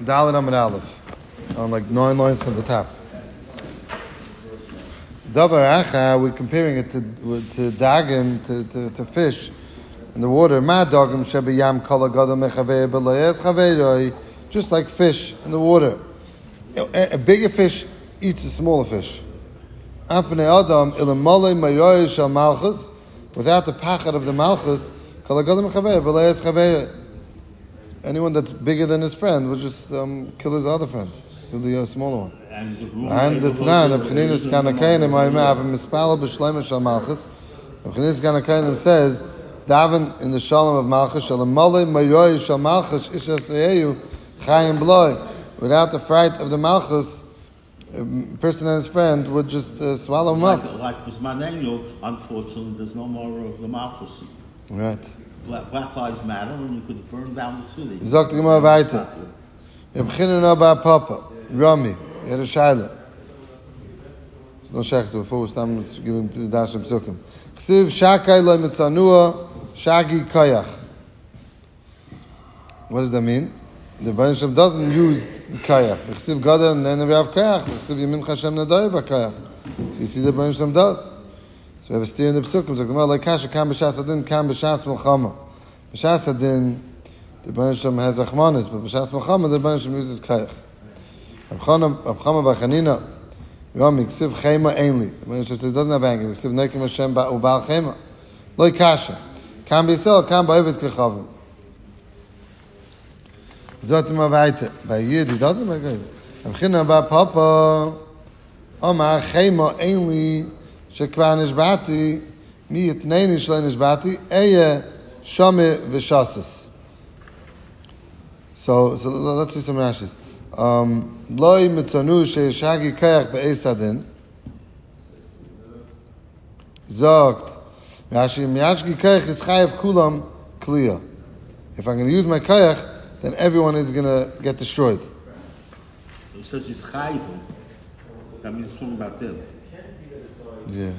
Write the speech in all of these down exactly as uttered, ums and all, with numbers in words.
Dalet Amud Aleph, on like nine lines from the top. Davar Acha, we're comparing it to to dagim, to, to, to fish in the water. Ma dagim shebiyam kol hagadol mechavei b'layes chaveiroi, just like fish in the water. A, a bigger fish eats a smaller fish. Apnei Adam ilamolei mayoy shel malchus, without the pachad of the malchus, kol hagadol mechavei b'layes chaveiroi. Anyone that's bigger than his friend would just um, kill his other friend, kill the uh, smaller one. And the Tanan, Abchininas Kanakainim, Ma'imah, and Mispala B'Shleima Shal Malchus. Abchininas Kanakainim says, Daven in the Shalom of Malchus, Shalamale Mayoy Shal Malchus, Isha Seyeyu, Chayim Bloy. Without the fright of the Malchus, a person and his friend would just uh, swallow him up. Like Kuzmanenyo, unfortunately, there's no more of the Malchus. Right. Black, Black Lives Matter, and you could burn down the city. Zok the Gemara weiter. Wir beginnen now by Papa, Rami, Yer Shaila. It's no shech, so before we start giving the dash of Psukim. Chsiv Shakai lo mitzanua, Shagi Koyach. What does that mean? The Baruch Hashem doesn't use Koyach. Chsiv Gada, and then we have Koyach. Chsiv Yemin Hashem Nadoi ba Koyach. So you see the Baruch Hashem does. So we have a steer in the Psukim. So Gemara like Kasha Kam B'Shas Adin, Kam B'Shas Melchama. B'Shas Adin, the Baruch Hashem has Achmanis, but B'Shas Melchama, the Baruch Hashem uses Kayach. Abchama B'Chanina, Rami, Ksiv Chema Ainli. The Baruch Hashem says it doesn't have anger. Ksiv Nekim Hashem Ba'al Chema. Loi Kasha. Kam B'Yisrael, Kam Ba'ovid Kechavim. Zot Ima V'Aita. By Yid, he doesn't make it. Abchina Ba'Papa, Omar Chema Ainli, Shekva Nishbati, Mi Yitneini Shlei Nishbati, Eya Shame V'Shasas. So, so let's see some Rashis. Um, Loi Mitzanu Sheshagi Kayach Be'esadin. Zogt. Rashi Miyashgi Kayach is Chayav Kulam Kliya. If I'm going to use my Kayach, then everyone is going to get destroyed. It says it's Chayav. That means something about them. Yeah.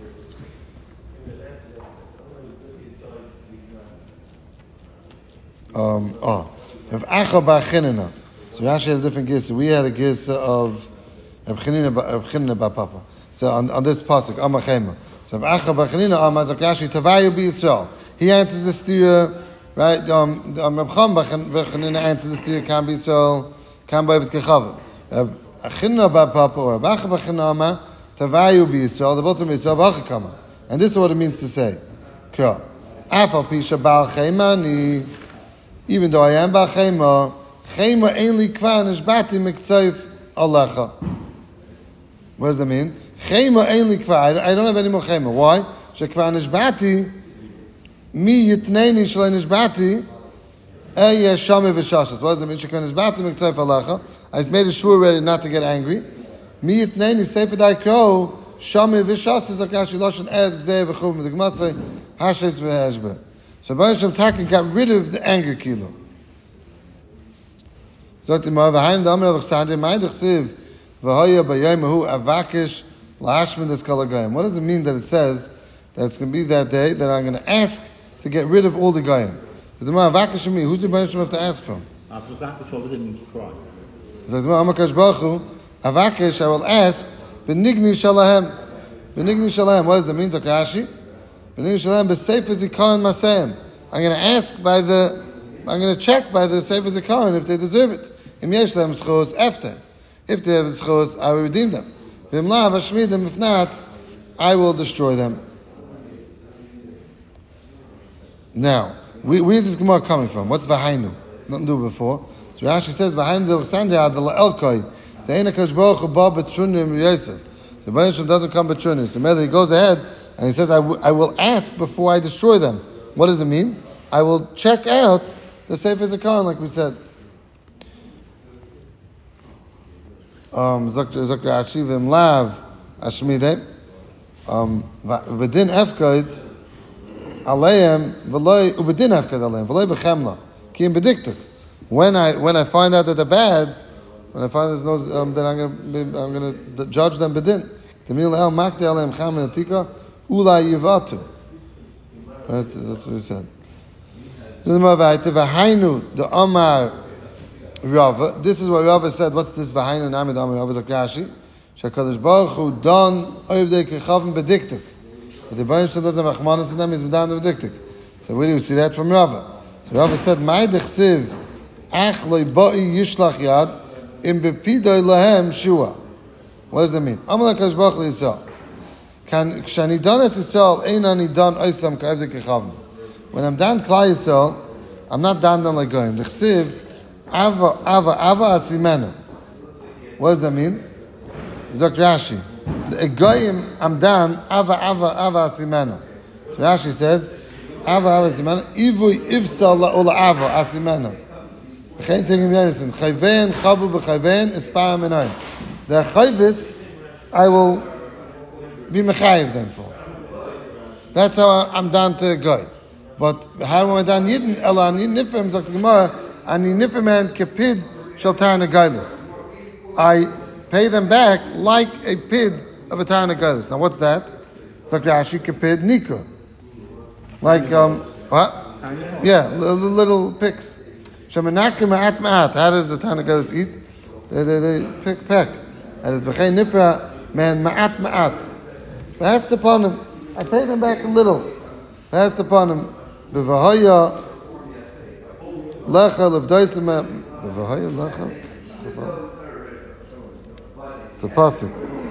Um, oh, if Acha Ba'Chinina. So Rashi had a different gisa. We had a gisa of Reb Chanina Bar Papa. So on, on this pasuk, Amachema. So if Acha Ba'Chinina, Amazak Rashi Tavayu B'Yisrael. He answers the stira, right? Um, um, Reb Cham Ba'Chinina answers the stira. Kam B'Yisrael, Kam Ba'Ovid Kechavim. Reb Chanina Bar Papa or Reb Acha Ba'Chinina Amar Tavayu B'Yisrael. The both of them Yisrael B'Achakama. And this is what it means to say. Kra. Afal Pisha Ba'al Chemani. Even though I am Ba'al Chema, Chema ainli kvar nishbati miktzayif alecha. What does that mean? Chema ainli kvar. I don't have any more chema. Why? Shekvar nishbati mi yitneini shlei nishbati eya shame v'shashas. What does that mean? Shekvar nishbati miktzayif alecha. I made a shur ready not to get angry. Mi yitneini sefer daikro shame v'shashas akashi lashon ez gzei v'chum. The Gemara say hashes v'heshbe. So Baruch Hashem Taka got rid of the anger kilo. So the Ma'avahayin Damar of Chsadim Ma'idach Siv V'hoya B'yaymahu Avakish La'ashmin Des Kalagayim. What does it mean that it says that it's going to be that day that I'm going to ask to get rid of all the Gayim? So the Ma'avakish me, who's the Baruch Hashem have to ask from? Avakish over there means cry. So the Ma'amakash Baruch Hu Avakish I will ask B'nigni Shalahem. B'nigni Shalahem. What does that mean? Zakashi? I'm going to ask by the, I'm going to check by the Sefer Zikaron if they deserve it. If they have schos, I will redeem them. If not, I will destroy them. Now, where is this Gemara coming from? What's Vahainu? Nothing to do before. So Rashi says, Vahainu Delchsandya Adela Elkoi. The Einakash Baruch Hu Ba Betrunim Yosef. The Baruch doesn't come Betrunim. So he goes ahead and he says, I, w- I will ask before I destroy them. What does it mean? I will check out the Sefer Zikaron, like we said. Um, Zakar Ashivim Lav Ashmide. Um, V'din Efkaid Aleim V'loi Ubedin Efkaid Aleim V'loi B'chemla Ki im Bediktuk. When I when I find out that they're bad, when I find there's no, um, then I'm going to I'm going to judge them Bedin. T'mil El Makti Aleim Cham Atika. Ula Yivatu. Right? That's what he said. The Amar Rava. This is what Rava said. What's this? V'hainu nami dami Rava Zakrashi. Shakadosh Baruch Hu don oivdei kechavim bediktik. But the Baruch Hu doesn't have Rachmanis in them. He's medan bediktik. So where do you see that from Rava? So Rava said, "Ma'id chsiv ach loy ba'i yishlach yad im bepidoi lahem shua." What does that mean? Amalek Kadosh Baruch Hu Yisrael. Can kshani don es Yisrael ein ani don oisam ka'oivdei kechavim. When I'm done Klal Yisrael, I'm not done done like Goyim. The chsiv ava ava ava asimenu. What does that mean? Zok Rashi. The Goyim, I'm done, Ava, Ava, Ava, Asimeno. So Rashi says, Ava, Ava, Asimeno, Ivui, Ivsa, La'ula, Ava, Asimeno. V'chein Tigim Yenison, Chayvein, Chavu, B'chayvein, Ispara, Menoim. The Chayvis, I will be Mechayiv them for. That's how I'm done to a Goy. But how am I done Yidin? Ela, Ani Nifrim, Zok Gemara, Ani Nifrim, and Kepid, Shaltar, Negailis. I pay them back like a pid of a Tana Gailis. Now what's that? It's like Rashi Kapid Nika. Like, um, what? Yeah, little, little picks. Shemanakim ma'at ma'at. How does the Tana Gailis eat? They, they, they pick, peck. And it's v'chei nifra, man, ma'at ma'at. Passed upon him. I pay them back a little. Passed upon him. B'v'haya lecha l'v'doisem b'v'haya lecha. It's a pasuk.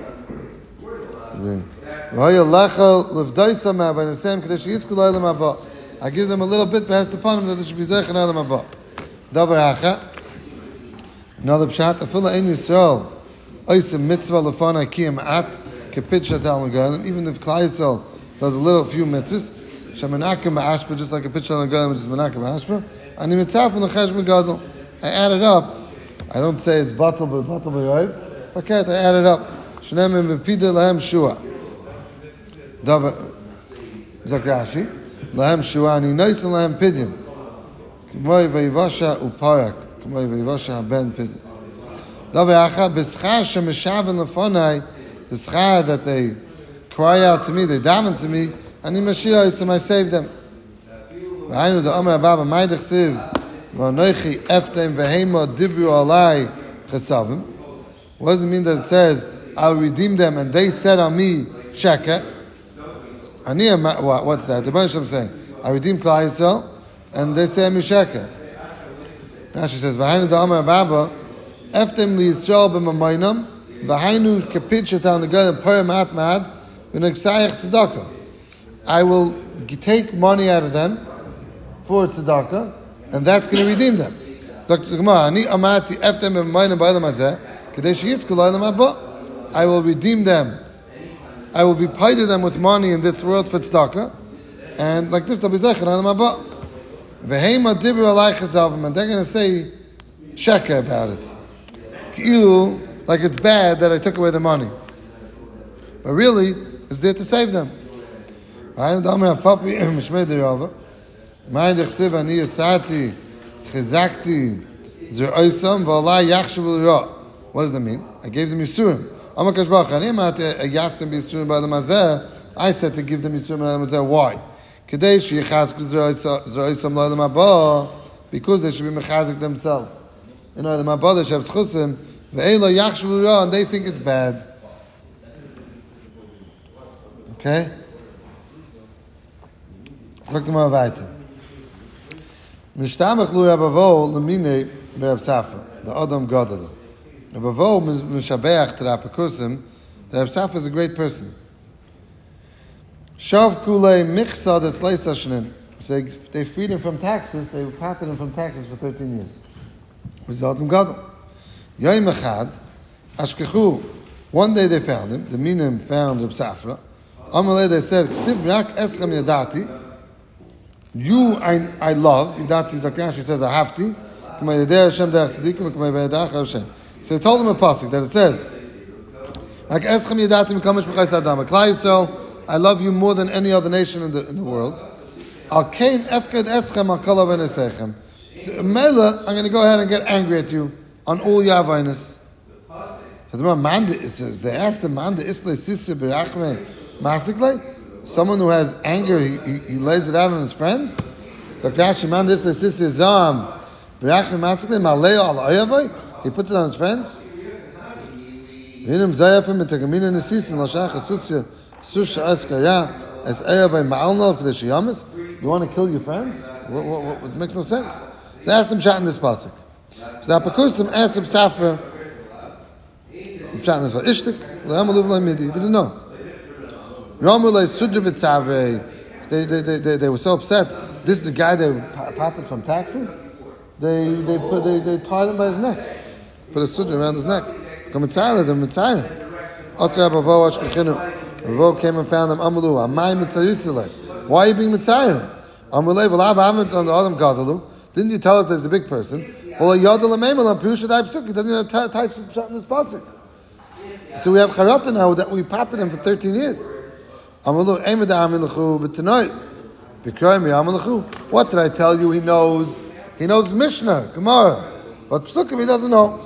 I give them a little bit, passed upon them that they should be zeichen elam haba. Davar hacha. Another pshat. Afila ein Yisrael oisem mitzvah lefana kiyam at kepit shatal megalim. Even if Klal Yisrael does a little few mitzvahs, shemenakim ba'ashpa, just like a pit shatal megalim, which is menakim ba'ashpa. Ani mitzvah from the cheshbon gadol. I add it up. I don't say it's batal, but batal b'yoiv. Okay, I added up. Shneim v'pida lahem shua. Davar Zakrashi lahem shua ani nois and lahem pidyon. K'moi v'yivasha uparak. K'moi v'yivasha ben pidyon. Davar acha b'schar shemeshaven lefonai, the schar that they cry out to me, they daven to me, ani Mashiach yisem, I save them. V'hainu da omer abba ma'idach siv v'anoichi eftem v'heimo dibru alai chesavim. What does it mean that it says, I'll redeem them, and they said on me, sheker? What's that? The bunch I'm saying, I redeem Klal Yisrael, and they say on me sheker. Now she says, V'hainu da'amar baba, eftem li Yisrael b'mamoinam, v'hainu kapit shetal negolim per ma'at ma'ad, v'negsayach tzedakah. I will take money out of them for tzedakah, and that's going to redeem them. So, Ani amati eftem b'mamoinam ba'elam hazeh, I will redeem them. I will be paid to them with money in this world for tzedakah, and like this, they'll be zeichen on them abba. V'heima dibur alai chazavim, and they're going to say sheker about it, Ki'ilu, like it's bad that I took away the money, but really it's there to save them. V'hainu da'amei hapapi mishmei derava, ma'in dechsiv ani yisati chizakti zir oisam v'alai yachshav l'ra. What does that mean? I gave them Yisurim. I said to give them Yisurim. Why? Because they should be mechazik themselves. You know, the mabah they have schusim, and they think it's bad. Okay? Talk to my weiter. Mishtamach lu Rabavo lemine be'Rab Safra, the Adam Gadol. Rabavo mishabeach to Rapikusim, the Rab Safra is a great person. Shav kulei michsa det leisashnin. So they freed him from taxes, they patted him from taxes for thirteen years. Result in Gadol. Yoim echad, ashkechu, one day they found him, the minim found Rab Safra. Amalei they said, Ksiv rak eschem yadati, you I, I love, yadati Zakrashi says, I have to, k'may yadei Hashem derech tzadikim, k'may v'yadach Hashem. So they told him a pasuk that it says, "Like eschem yadati mikamesh b'chayis adam." Klal Yisrael, I love you more than any other nation in the in the world. Al kain efked eschem al kol avenesechem. Mela, I'm going to go ahead and get angry at you on all your avainas. So the man, it says they asked him, "Man, the isle sisi berachme masikle." Someone who has anger, he, he, he lays it out on his friends. So Rashi, man, this sisi zam V'yachim matzikli maleo al oyavoy. He puts it on his friends. V'yinim zayafim mitagamina nesisin l'shach asusya susha eskaya as oyavoy ma'alnov k'desh yamis. You want to kill your friends? What, what, what, what makes no sense. So ask him shot in this pasuk. So the Apakusim asked him Safra. The shot in this pasuk. Ishtik le'amaluv le'midi. He didn't know. Ramulei sudra b'tzavei. They, they, they, they, they were so upset. This is the guy they parted from taxes. They they put they, they tied him by his neck. Put a sudra around his neck. Come mitzayla, they're mitzayla. Asher Abavo Ashkechinu. Abavo came and found them. Amalu, Amay mitzayisile. Why are you being mitzayla? Amalei v'lav haven't on the Adam Gadalu. Didn't you tell us there's a big person? Well, a yodel ameimel on Pirusha Dai Psuk. He doesn't even have tied shot in this pasuk. So we have charata now that we parted him for thirteen years. Amalu emeda amilachu b'tanoy. B'kroy mi amilachu. What did I tell you? He knows. He knows Mishnah, Gemara, but Psukim he doesn't know.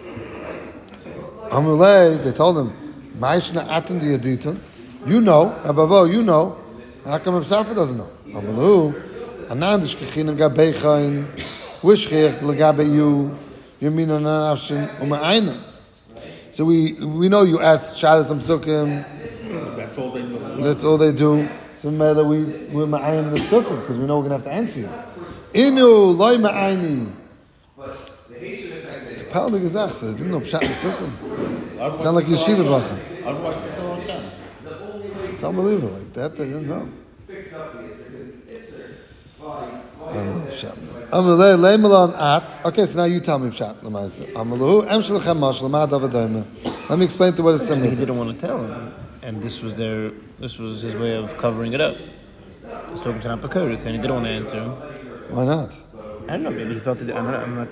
Amulei, they told him, Ma'ishna atin di yaditun. You know, Abavo, you know. How come Absafa doesn't know? Amalu, Anandish kechinam gabechain, wishchech legabe you, yamina nanafshin uma'ayna. So we we know you asked Shalas Psukim. That's all they know. That's all they do. So matter we we're ma'ayin in the Psukim because we know we're gonna have to answer you. Inu loy ma'ayni. It's a pal de gezach, so they didn't know pshat Psukim. Sound like yeshiva bachim. Otherwise, it's all Hashem. It's unbelievable. Like that, they didn't know. Amalei leimelon at. Okay, so now you tell me pshat l'maisa. Amalu em shelchem mashal ma davadayma. Let me explain to what it's similar. He didn't want to tell him, and this was their this was his way of covering it up. He's talking to Napakoris, and he didn't want to answer him. Why not? I don't know. Maybe he felt it. I'm not. I'm not.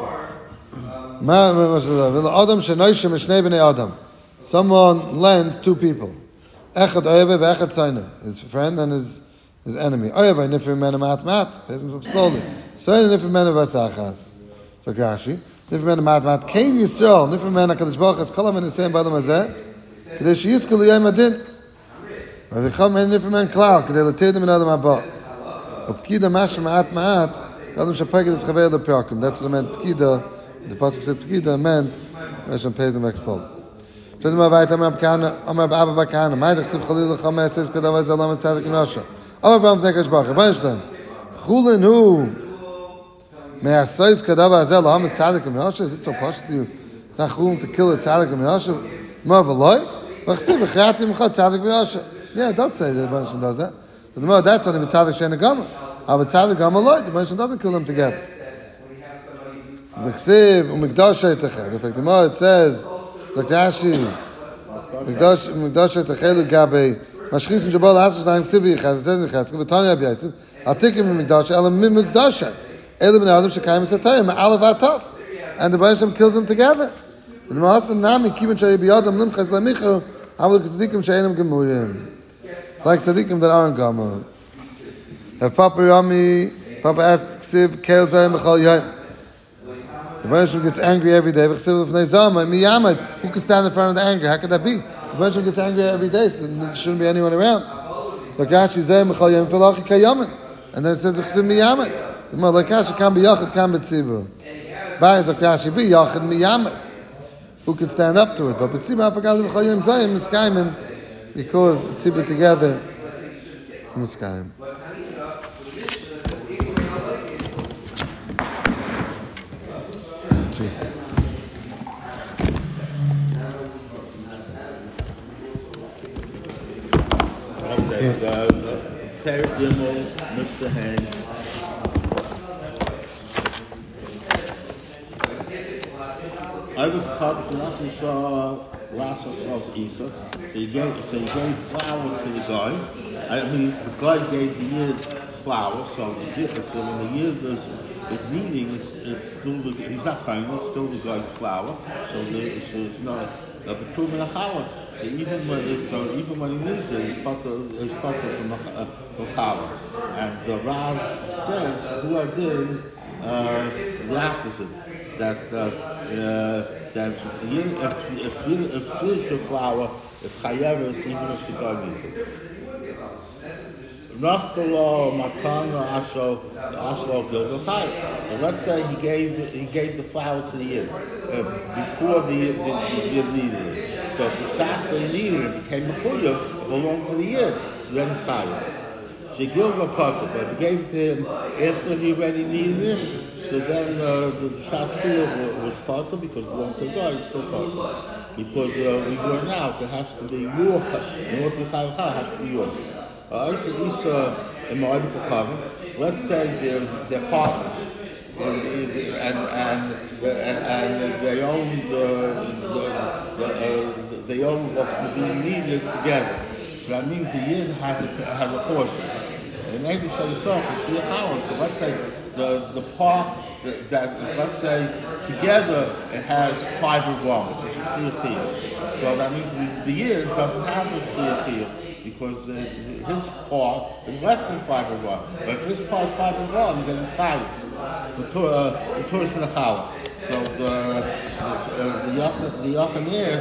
Someone lends two people. Echad oyev ve'echad soine. His friend and his his enemy. Oyev nifrim mena mat mat. Pays him slowly. Soine nifrim mena v'asachas. So Rashi. Nifrim mena mat mat. Kain Yisrael. Nifrim mena kadosh baruch has kolam and Yisrael b'adam hazeh. Kedei sheyizku liyayim adin. V'vicham men nifrim men klal. Kedei l'tir dem in adam haba. Pkida mash ma'at ma'at. Gadam shapagid is chaver the pyakim. That's what it meant. Pkida. The pasuk said Pkida meant Hashem pays them back slowly. So the Mavayit Amar Bakana Amar Abba Bakana Ma'idach Siv Chalil Chames says Kadav Zalam and Tzadik Nasha. Amar Vam Tnekash Bacha. Beinstein. Chulin Hu. May I say Kadav Zalam and Tzadik Nasha? Is it so posh to you? It's not chulin to kill a Tzadik Nasha. Marveloi. Vachsiv V'chayatim Chad Tzadik Nasha. Yeah, it does say that the Beinstein does that. But the more that's only Tzadik Shenagama. But Tzadik Gama Loi. The Beinstein doesn't kill them together. V'chsiv U'mikdashay Teched. In fact, the more it says. Like Rashi, Mikdash Mikdash Techelu Gabe, Mashchis and Jabal Hasash Naim Ksibi Chaz says in Chaz V'Tanya B'Yaisim, Atikim Mikdash Elam Mim Mikdash, Elam Ben Adam Shekayim Satayim Alav Atov, and the Baruch kills them together. The Mahasam Nami Kivin Shay B'Yadam Lim Chaz Lamichu, Amal Tzadikim Shayinam Gemurim. It's like Tzadikim that aren't Gamur. If Papa Rami, Papa asked Ksiv Keil Zayim B'Chal Yayim. The Baruch gets angry every day. Who can stand in front of the anger? How could that be? The Baruch gets angry every day, so there shouldn't be anyone around. And then it says, and then it says, who can stand up to it? But because tzibur together, miskayim. Terry Gimel, Mister Haynes. I would thought Lassie saw Lassie saw Isa. So he gave so he gave flour to the guy. I mean the guy gave the yid flour, so the difference so when the yid is is eating it's, it's still the he's not fine, it's still the guy's flour. So the so it's not a betum and a challah. So even when it's, so even when he needs it, it's part of it's part of the challah. And the Rav says who I did uh, the opposite. That uh, uh, that if if if if fish flour is chayav, even if the guy needs it. Nastalo Matana Asho Aslo Gilgal Chai. So let's say he gave he gave the flour to the Yid uh, before the Yid the, the Yid needed it. So if the Shasta needed it, became a Chuyav, it belonged to the Yid. So then it's Chayav. She Gilgal Pata, but if he gave it to him after he already needed it, so then uh, the Shasta was Pata because it belonged to the guy, it's still Pata. Because uh, we learn out there has to be your in order to be Chayav, it has to be yours. Uh, in let's say there's they're partners and and and, and they own the, the, the uh, they own what's being needed together. So that means the Yid has a has a portion. And maybe say yourself, it's your house. So let's say the the part that, that let's say together it has five revolvers. So that means the, the Yid doesn't have a shiyah because uh, his part is less than five of one. But if his part is five of one, then it's five. The Torah is Menachala. So the the Yochaneres,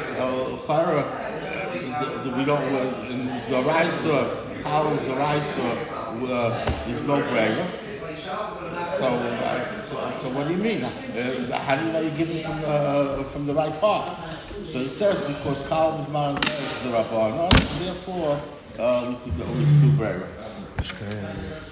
uh, we don't, uh, in the Raisa, Chala is the Raisa, there's no brayer. So, uh, so, so what do you mean? Uh, how do you know you're giving from the, from the right part? So he says because Kal is man the Rabban, therefore uh, we could we could do brayer.